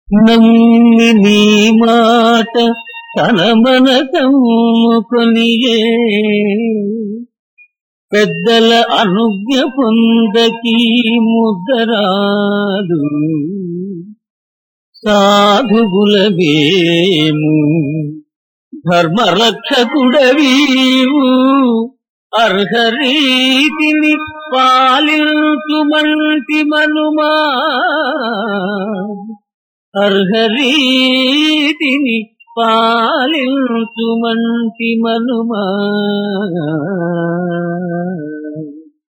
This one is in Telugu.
నమ్మి నీ మాట తన మనసమ్ముకొనియే పెద్దల అనుజ్ఞ పొందకీ ముద్దరాదు సాధువులవేము ధర్మరక్షకుడవీవు అర్హరీతిని పాలించుమంటి మనుమా అర్హరీతిని పాలించుమంటి మనుమా